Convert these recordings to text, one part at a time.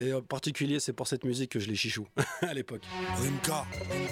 Et en particulier, c'est pour cette musique que je les chichou à l'époque. Rimka,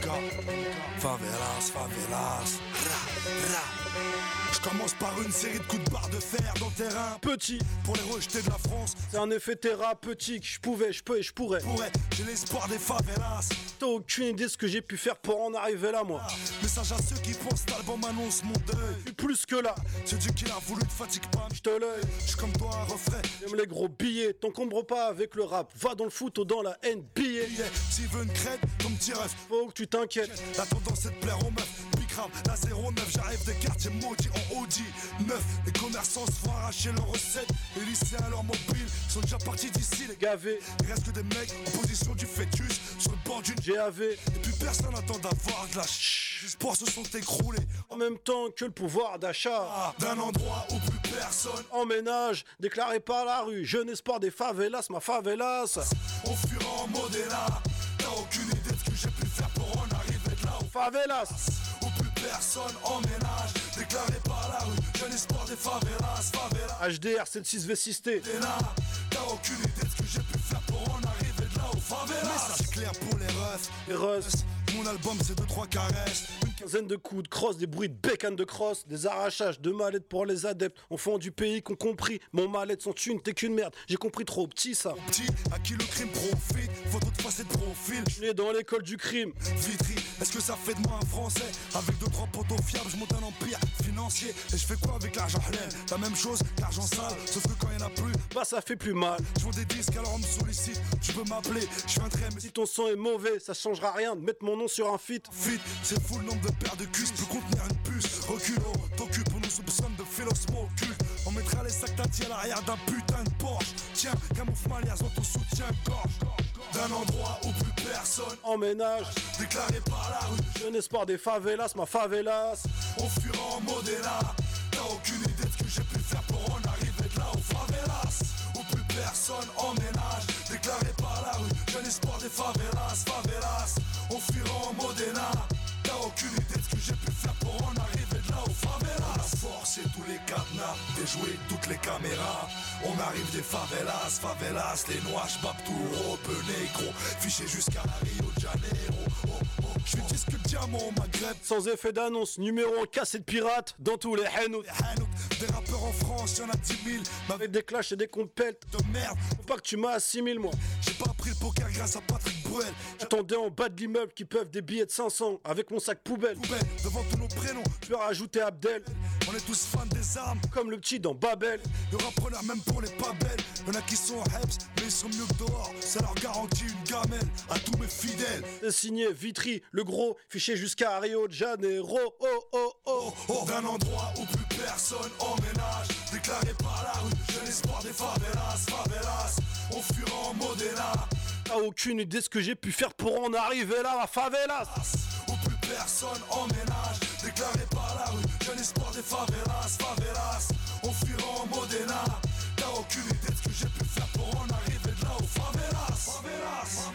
favelas, favelas, ra, ra. Je commence par une série de coups de barre de fer dans le terrain. Petit, pour les rejetés de la France. C'est un effet thérapeutique, je pouvais, je peux et je pourrais. J'ai l'espoir des favelas. T'as aucune idée de ce que j'ai pu faire pour en arriver là, moi. Message à ceux qui pensent que l'album annonce mon deuil. Et plus que là, c'est Dieu qui l'a voulu, te fatigue pas. Je te l'œil, je comme toi un refrain. J'aime les gros billets, t'encombre pas avec le rap. Va dans le foot ou dans la NBA. S'il veut une crête, ton petit ref. Faut que tu t'inquiètes. La tendance c'est de plaire aux meufs. La 09, j'arrive des quartiers maudits en Audi 9. Les commerçants se font arracher leurs recettes. Les lycéens leurs mobiles sont déjà partis d'ici, les gavés. Il reste que des mecs en position du fœtus sur le bord d'une GAV. Et puis personne n'attend d'avoir de la Les espoirs se sont écroulés en même temps que le pouvoir d'achat d'un endroit où plus personne emménage, déclaré par la rue. Jeune espoir des favelas, ma favelas. On fuira en Modena. T'as aucune idée de ce que j'ai pu faire pour en arriver de là où favelas. Personne en ménage, déclaré par la rue. Jeune espoir des favelas, favelas. HDR 76V6T. T'as aucune idée de ce que j'ai pu faire pour en arriver de là aux favelas. Message clair pour les refs. Les refs. Mon album c'est 2-3 caresses. Une quinzaine de coups de crosse, des bruits de bécane de crosse, des arrachages de mallettes pour les adeptes. Enfants du pays qu'ont compris. Mon mallette sans thune, t'es qu'une merde. J'ai compris trop petit ça. Petit, à qui le crime profite. Photo de face et de profil. Je suis né dans l'école du crime. Vitry, est-ce que ça fait de moi un français? Avec 2-3 potos fiables, je monte un empire financier. Et je fais quoi avec l'argent halal? La même chose qu'argent sale, sauf que quand y'en a plus, bah ça fait plus mal. Je vends des disques alors on me sollicite. Tu peux m'appeler, je viendrai. Mais si ton son est mauvais, ça changera rien de mettre mon nom sur un feat. Fit, c'est fou le nombre de paires de cuisses peut contenir une puce. Reculons, t'occupe, on nous soupçonne de philosophie occulte. On mettra les sacs tati à l'arrière d'un putain de Porsche. Tiens, camoufle ma liaison, ton soutien-gorge. D'un endroit où plus personne emménage, déclaré par la rue. Jeune espoir des favelas, ma favelas. On fuira en Modena. T'as aucune idée de ce que j'ai pu faire pour en arriver de là aux favelas. Où plus personne emménage, déclaré par la rue. Jeune espoir des favelas, favelas. On fuira en Modena. T'as aucune idée de ce que j'ai pu faire pour en arriver de là aux favelas. On a forcé tous les cadenas, déjoué toutes les caméras. On arrive des favelas, favelas. Les noix, Babtouro, Benegro. Fiché jusqu'à Rio de Janeiro. Je suis disque diamant au Maghreb. Sans effet d'annonce, numéro 1 cassé de pirate dans tous les hanout. Des rappeurs en France, y'en a 10 000. Avec des clashs et des compètes de merde. Faut pas que tu m'assimiles moi. J'ai pas appris le poker grâce à Patrick Bruel. J'attendais en bas de l'immeuble qui peuvent des billets de 500 avec mon sac poubelle. Devant tous nos prénoms. Je peux rajouter Abdel. On est tous fans des armes. Comme le petit dans Babel. Le rappreneur même pour les pas belles. Y'en a qui sont Hebs, mais ils sont mieux que dehors. Ça leur garantit une gamelle à tous mes fidèles. C'est signé Vitry, le gros, fiché jusqu'à Rio de Janeiro. Oh oh oh oh. D'un endroit où plus personne emménage, déclaré par la rue. Jeune espoir des favelas, favelas. On fuira en Modena. T'as aucune idée de ce que j'ai pu faire pour en arriver là, ma favelas. Où plus personne emménage, déclaré par la rue. Jeune espoir des favelas, favelas. On fuira en Modena. T'as aucune idée de ce que j'ai pu faire pour en arriver de là aux favelas. Favelas,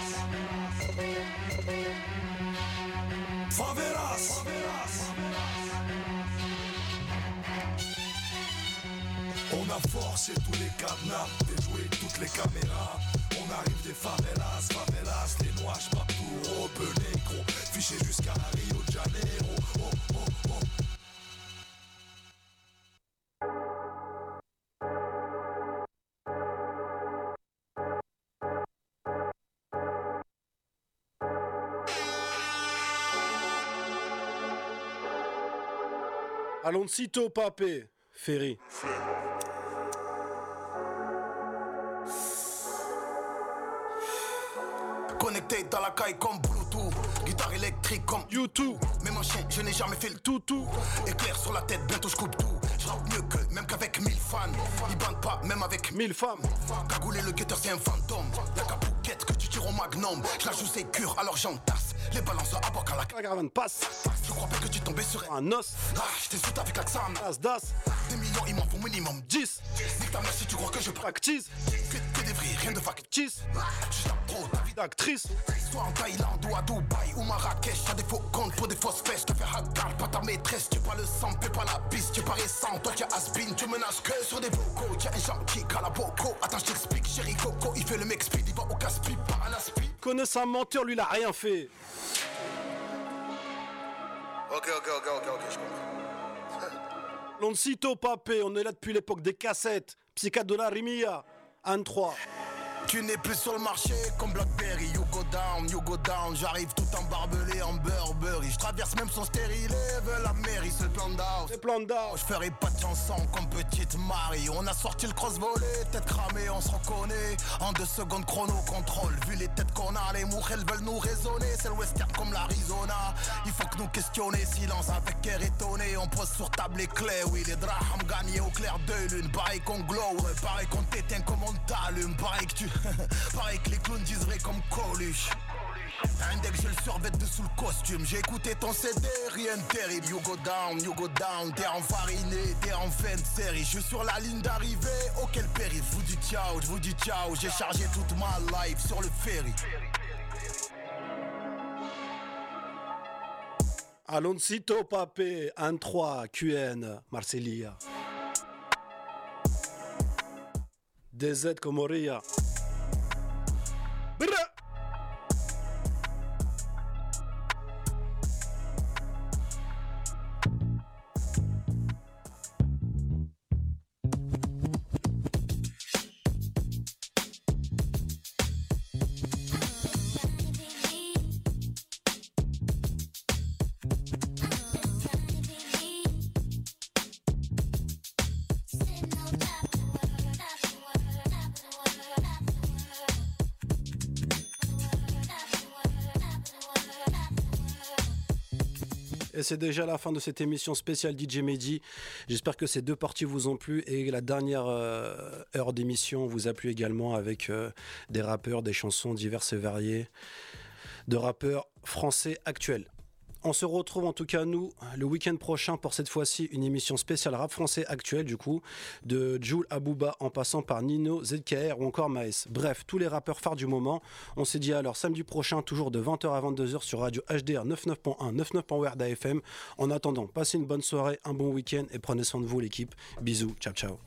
favelas, favelas. On a forcé tous les cadenas, déjoué toutes les caméras. On arrive des favelas, favelas. Les noix, Babtouro, Benegro. Fiché jusqu'à Rio de Janeiro. Oh, oh, oh. Aloncito papé, Ferry. Connecté dans la caille comme Bluetooth. Guitare électrique comme YouTube. Même en chien, je n'ai jamais fait le toutou. Éclair sur la tête, bientôt je coupe tout. Je rappe mieux que, même qu'avec 1000 fans. Ils bandent pas, même avec 1000 femmes. Cagoulé, le guetteur c'est un fantôme. Y'a qu'à bouquette que tu tires au magnum. Je la joue sécure, alors j'entasse. Les balances à bord quand la caravane passe. Je crois pas que tu tombais sur un os. Ah, j'étais sous avec l'accent. As-das. Des millions, il m'en faut minimum 10. Nique ta mère si tu crois que je practice. Que des vrais, rien de factice. Tu tape trop, ta vie Actrice. Soit en Thaïlande ou à Dubaï ou Marrakech, t'as des faux comptes pour des fausses fesses. Tu fais hagar, pas ta maîtresse, tu pas le sang, paie pas la piste, tu pas récent, toi tu aspin, tu menaces que sur des vocaux. Tiens un gentil à la boco, attends je t'explique, chéri Coco, il fait le mec speed, il va au casse-pipe, pas à la speed. Connaisse un menteur, lui il a rien fait. Ok, je comprends. Loncito Papé, on est là depuis l'époque des cassettes. Psychiatre de la Rimia, Anne 3. Tu n'es plus sur le marché comme Blackberry. You go down, j'arrive tout embarbelé en Burberry. Je traverse même son stérile, veut la mairie, c'est le plan d'house. C'est plan d'house. Je ferai pas de chanson comme Petite Marie. On a sorti le cross-volley, tête cramée, on se reconnaît. En 2 secondes chrono contrôle. Vu les têtes qu'on a, les mouches elles veulent nous raisonner. C'est le western comme l'Arizona. Il faut que nous questionner, silence avec air étonné. On pose sur table les clés, oui les drahams gagnés au clair de lune. Pareil qu'on glow, pareil qu'on t'éteint comme on t'allume. Pareil que tu... pareil que les clowns disent vrai comme Coluche. Index je le survêt dessous le costume. J'ai écouté ton CD, rien de terrible. You go down, t'es enfariné, t'es en fin de série. Je suis sur la ligne d'arrivée, auquel péril. Je vous dis ciao, j'ai chargé toute ma life sur le ferry. Aloncito Papé, Anne 3, QN, Marseilla. DZ Comoria. Brrr. Et c'est déjà la fin de cette émission spéciale DJ Mehdi. J'espère que ces 2 parties vous ont plu et la dernière heure d'émission vous a plu également avec des rappeurs, des chansons diverses et variées de rappeurs français actuels. On se retrouve en tout cas nous le week-end prochain pour cette fois-ci une émission spéciale rap français actuel du coup de Jul à Booba en passant par Nino, ZKR ou encore Maes. Bref, tous les rappeurs phares du moment. On s'est dit alors samedi prochain toujours de 20h à 22h sur Radio HDR 99.1, 99.1 d'AFM. En attendant, passez une bonne soirée, un bon week-end et prenez soin de vous l'équipe. Bisous, ciao ciao.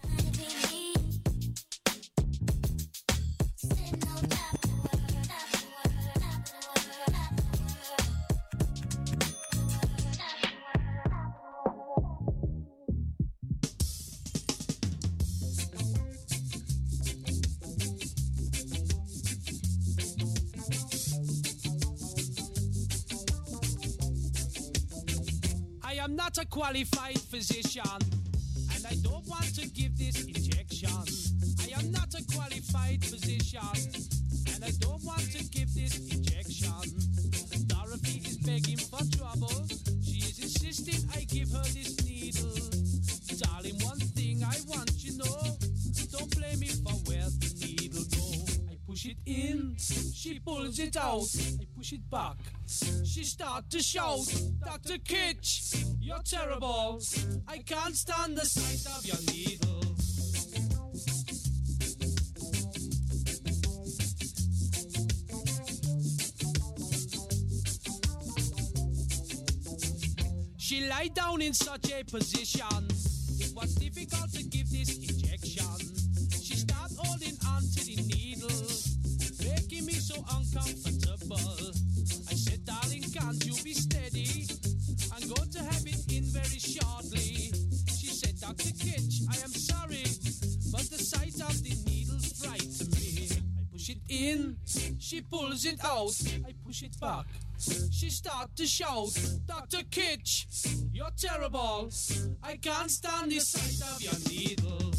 I am not a qualified physician, and I don't want to give this injection. I am not a qualified physician, and I don't want to give this injection. Dorothy is begging for trouble. She is insisting I give her this needle. Darling, one thing I want you to know, don't blame me for where the needle goes. I push it in, she pulls it out. I push it back, she starts to shout, Dr. Kitch, you're terrible. I can't stand the sight of your needle. She lied down in such a position, it was difficult to give this injection. She started holding on to the needle, making me so uncomfortable. I said, darling, can't you be steady? I'm going to have it in very shortly. She said, Dr. Kitch, I am sorry, but the sight of the needle frightens me. I push it in, she pulls it out. I push it back, she starts to shout, Dr. Kitch, you're terrible. I can't stand the sight of your needle.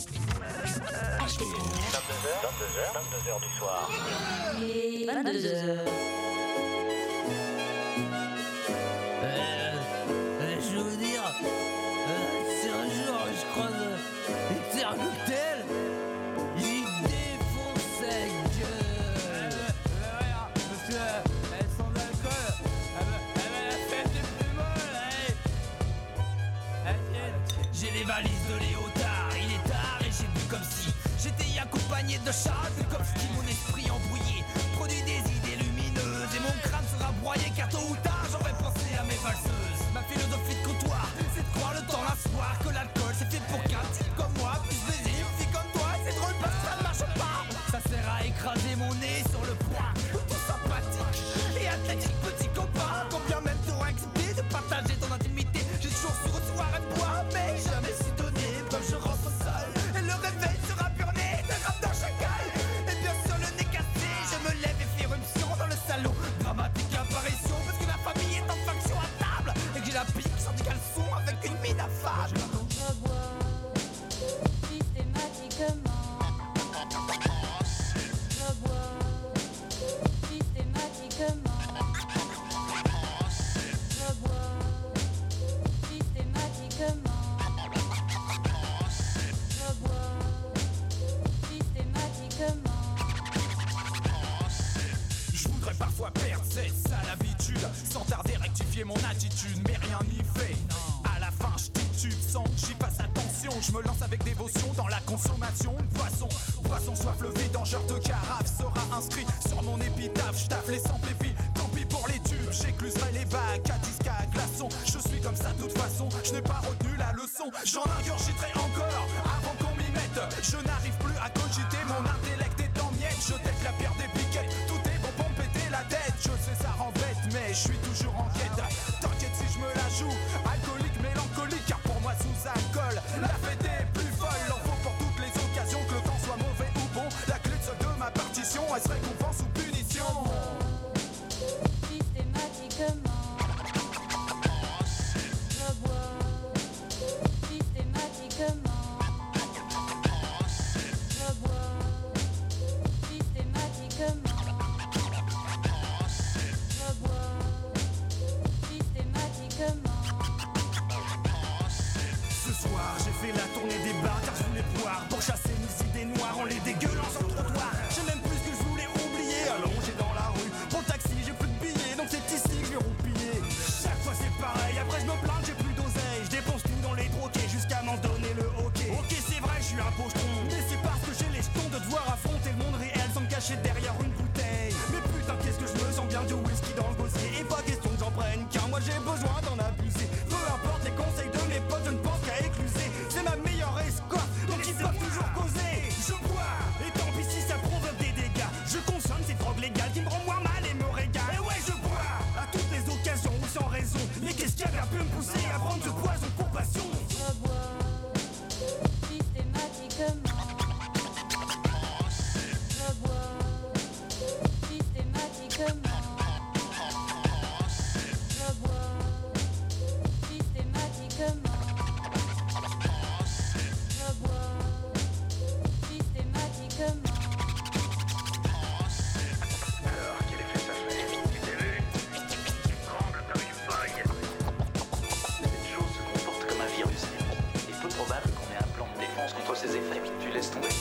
22h du soir. 22h. Je veux dire, si un jour je croise Ether Cocktail, j'y défonce sa gueule. Parce que son alcool, elle me la fait des plus molles. J'ai les valises de Léotard, il est tard et j'ai bu comme si j'étais accompagné de chats, comme si mon esprit embrouillé produit des musclé sur le point, tout sympathique et athlétique, petit copain. Combien même t'auras accepté de partager ton intimité. J'ai toujours su recevoir et boire, mais jamais su donner. Comme je rentre seul, et le réveil sera burné de grappe d'un chacal. Et bien sûr le nez cassé, je me lève et fais éruption dans le salon. Dramatique apparition, parce que la famille est en faction à table. Et que j'ai la pique sur du caleçon avec une mine affable. Je bois systématiquement. Je bois systématiquement. Je bois systématiquement. Je bois systématiquement. Je voudrais parfois perdre cette sale habitude, sans tarder rectifier mon attitude, mais rien n'y fait. À la fin je titube sans que j'y passe attention. Je me lance avec dévotion dans la consommation. Poisson soif levé dans genre de carafe sera inscrit sur mon épitaphe. Je taffe les sans pépis, tant pis pour les tubes. J'écluserai les bacs à disque à glaçons. Je suis comme ça de toute façon, je n'ai pas retenu la leçon. J'en ingurgiterai encore avant qu'on m'y mette. Je n'arrive plus à cogiter, mon intellect est en miettes. Je tête la pierre des piquettes, tout est bon pour me péter la tête. Je sais ça rend bête, mais je suis toujours en quête. T'inquiète si je me la joue, alcoolique, mélancolique, car pour moi sous alcool, la fête est plus folle. En faut pour toutes les occasions, que le temps soit mauvais ou bon. La clé de ma partition, elle se récompense ou punition. Systématiquement. Je bois systématiquement. Je bois systématiquement. Je bois systématiquement. Ce soir, j'ai fait la tournée des bars car je voulais boire pour chasser mes idées noires en les dégueulant sur le trottoir. J'ai même plus ce que je voulais oublier, allongé dans la rue. Pour le taxi, j'ai plus de billets, donc c'est ici que je vais roupiller. Chaque fois c'est pareil, après je me plains que j'ai plus d'oseille. Je dépense tout dans les troquets jusqu'à m'en donner le hockey. Ok, c'est vrai, je suis un pochetron, mais c'est parce que j'ai les jetons de devoir affronter le monde réel sans me cacher derrière une bouteille. Mais putain, qu'est-ce que je me sens bien du whisky dans le gosier. Et pas question que j'en prenne, car moi j'ai besoin d'en abuser. Peu importe les conseils de mes potes, je ne pense qu'à écluser. C'est ma meilleure escorte, donc ils peuvent toujours causer. Je bois, et tant pis si ça provoque des dégâts. Je consomme ces drogues légales qui me rendent moins mal et me régalent. Et ouais, je bois à toutes les occasions ou sans raison. Mais qu'est-ce qui a pu me pousser à prendre ce poison pour passion? Je bois systématiquement. Je bois systématiquement. Je bois systématiquement. Je bois systématiquement. Alors, quel effet ça fait? T'as vu? Tu trembles comme une feuille. Cette chose se comporte comme un virus. Il est peu probable qu'on ait un plan de défense contre ses effets. Tu laisses tomber.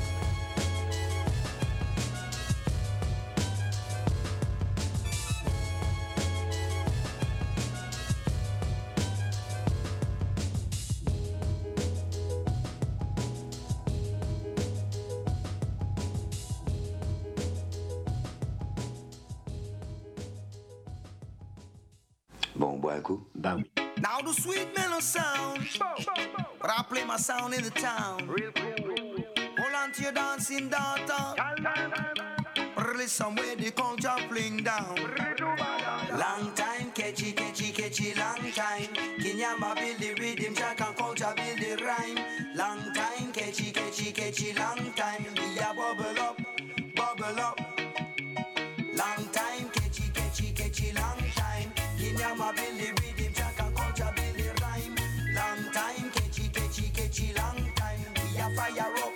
Bon, on boit un coup? Bah oui. Now the sweet mellow sound, but I play my sound in the town. Hold on to your dancing daughter. Listen where the culture fling down. Long time, catchy, long time. Kinyama build the rhythm, Jack and culture build the rhyme. Long time, catchy, long time. We a bubble up. Long time, catchy, long time. Kinyama build the rhythm, Jack and culture build the rhyme. Long time, catchy, long time. We a fire up.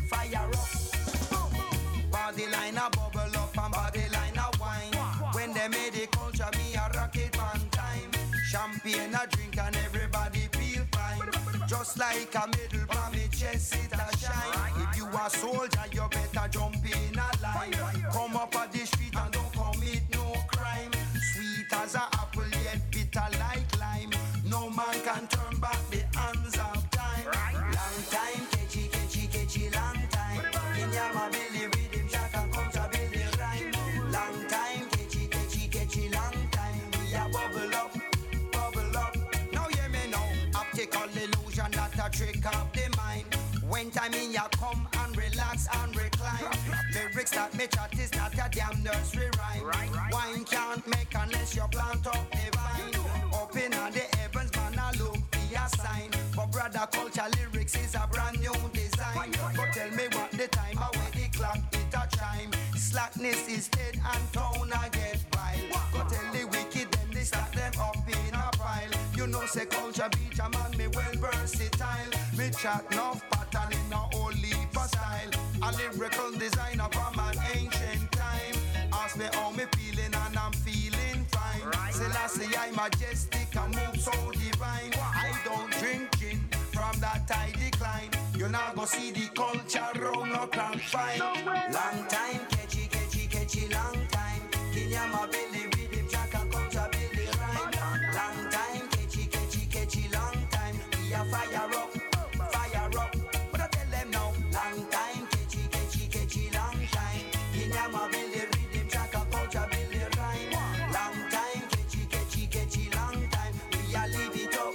Body line a bubble up and body line a wine. When they made the culture, me a rock it one time. Champagne a drink and everybody feel fine. Just like a medal for me chest it a shine. If you a soldier, you better jump in a line. Come up at the street and don't commit no crime. Sweet as a apple yet bitter like lime. No man can turn back the hands of time. Long time, catchy, long time. In your mobile rhythm, Jack and culture build the rhyme. Long time, catchy, long time. We a bubble up. Now hear me now. Optical illusion that a trick of the mind. When time in ya come and relax and recline. Lyrics that me chat is not a damn nursery rhyme. Wine can't make unless you plant up the vine. Up in the heavens, man, I look for a sign. But brother, culture lyrics is a brand new design. But tell me what the time, away the clock, it a chime. Slackness is dead and town I get vile. Go tell the wicked them, they stack them up in a pile. You know say culture beat a man, me well versatile. Me chat enough pattern in a whole heap of style. A lyrical designer from an ancient time. Ask me how me feeling and I'm feeling fine. Selassie I majestic and move so divine. I don't drink gin, from that I decline. You now go see the culture round no can't find. Long time, catchy, long time. Kinyama Billy rhythm, Jacka culture Billy rhyme. Long time, catchy, long time. We are fire up. But I tell them now, long time, catchy, long time. Kinyama Billy rhythm, Jacka culture Billy rhyme. Long time, catchy, long time. We are live it up.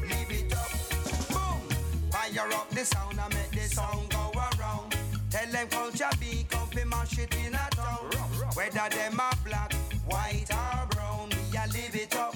Boom, fire up the sound and make the song go around. Tell them culture be comfy, mash it in a town. Whether them are black, white or brown, we a live it up.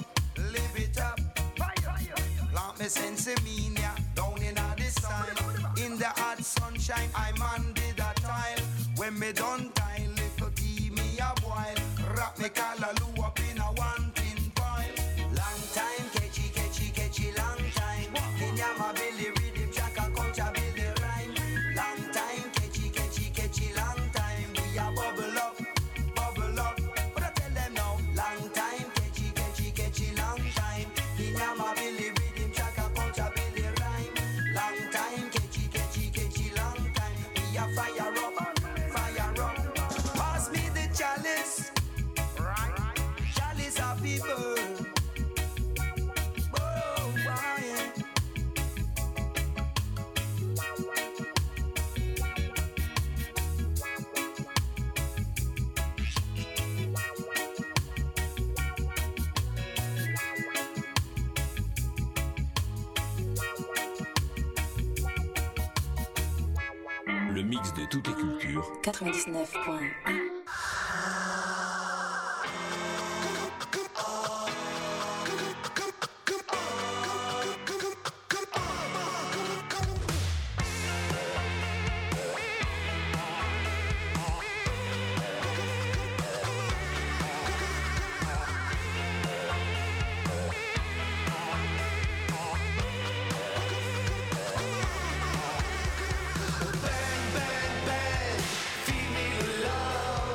Like me sense mean ya, down in a the sun. In the hot sunshine, I man did a tile. When me done tile, little tea me a boil. Rap me callaloo up in a one tin boil. Long time, catchy, long time. Kinyama Billy rhythm, Jacka culture Billy rhyme. Long time, catchy, long time. We a bubble up. But I tell them now, long time, catchy, long time. Kinyama Billy rhythm, Jacka culture Billy rhyme. Long time, catchy, long time. We a fire up. Pass me the chalice, chalice of people. Oh, yeah. Le mix de toutes les cultures. 99.1. Bang, bang, bang, feed me the love.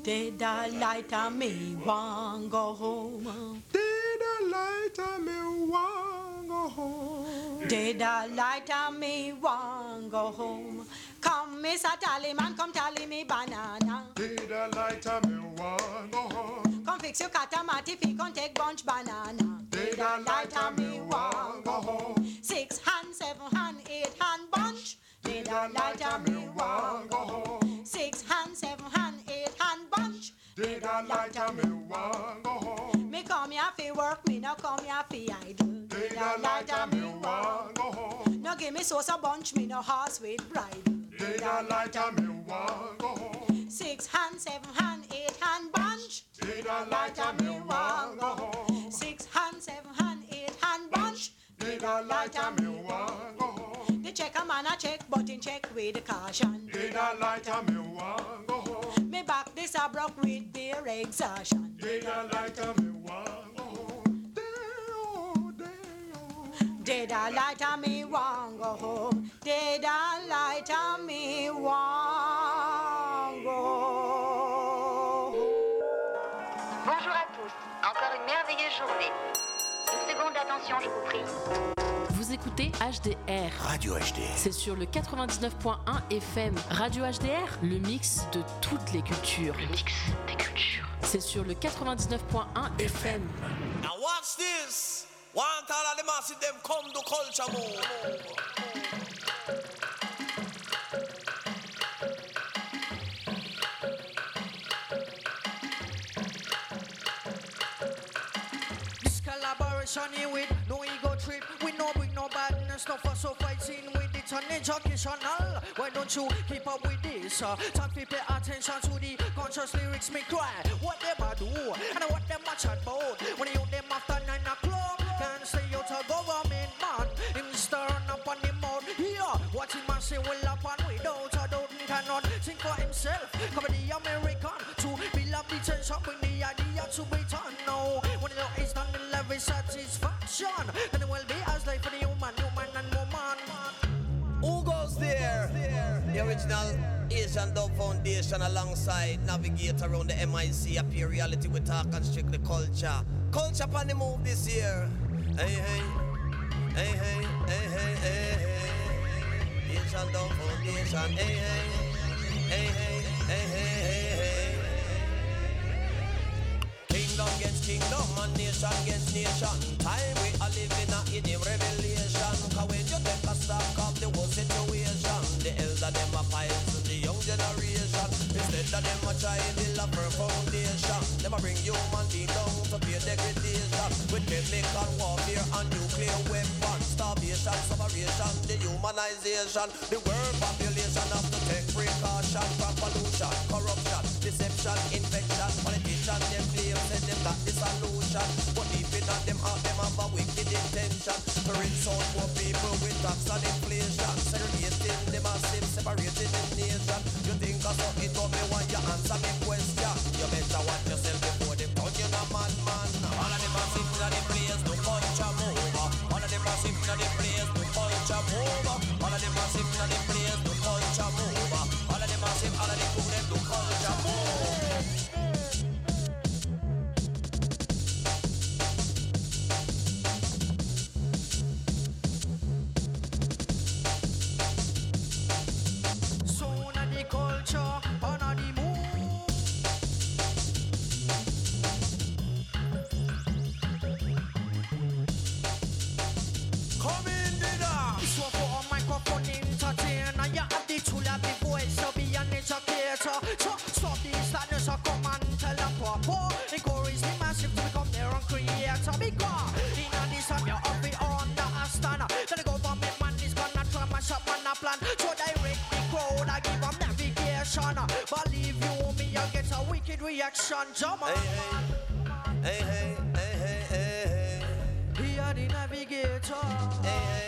Did the light of me want go home? Did the light of me want go home? Did the light of me want go home? Come, Mr. Tallyman, come tally me banana. Did the light of me want go home? Come fix your catamati, fi come take bunch banana. Did the light of me want go home? 6 hand, 7 hand, 8 hand bunch. Did the light of me want go home? 6 hand, 7 hand, 8 hand bunch. Did the light of me want go home? Me come here fi work, me no come here fi idle. Did the light of me want go home? No give me sauce a bunch, me no horse with bridle. Did the light of me want go home? 6 hand, 7 hand, 8 hand bunch. Did the light of me want go home? 6 hand, 7 hand, 8 hand bunch. Did the light of me want go home? The checker man a check, but in check with the caution. Did the light of me want go home? Me back this a broke with beer exhaustion. Did the light of me want go home? Did the light of me want go home? Did the light of me want go home? Bonjour à tous, encore une merveilleuse journée. Une seconde d'attention, je vous prie. Vous écoutez HDR. Radio HDR. C'est sur le 99.1 FM. Radio HDR, le mix de toutes les cultures. Le mix des cultures. C'est sur le 99.1 FM. Now watch this. Want all of the masses them come to culture move. Collaboration here with no ego trip. We no bring no badness, no fuss or fighting with it on educational. Why don't you keep up with this? Time to pay attention to the conscious lyrics me cry. What them a do and what them a chat about. When you them after 9 o'clock, can't stay out of government man. Him stirring up on the mouth. Yeah, what him a say will happen without a doubt. Cannot think for himself. Cover the American to build up the tension. Bring the idea to be done now. When it is done, the level satisfaction. Then it will be as life for the human and woman. Who goes there? The original Asian Dove Foundation alongside Navigator around the MIC. Appear reality with talk and strictly culture. Culture upon the move this year. Hey, hey. Hey, hey, hey, hey, hey, hey. Asian Dove Foundation. Hey, hey. Hey, hey, hey, hey, hey, hey. Kingdom gets kingdom and nation gets nation. Time we are living in a revelation. Cause when you take a stock of the whole situation, the elder them a fight to the young generation. Instead of them a try to build a firm foundation, them a bring human being down to pure degradation. With chemical warfare and nuclear weapons, starvation, separation, dehumanization. The world population have to take precaution from pollution, corruption, deception, infection. Politicians them claim say them got the solution, but deep in them heart them have a wicked intention to rinse out poor people with tax and inflation, segregating them massive, separating them nation. You think I saw it up, me want you answer me question. You better watch yourself before them turn you a madman. All of them are sitting in the place to culture move. All of them are sitting in the place to culture move. All of them are sitting in the place to culture move. All of them are sitting, all of them put them to culture move. Believe you me, I'll get a wicked reaction, Jama. Hey, hey, hey, hey, hey, hey, hey. He are the navigator. Hey, hey.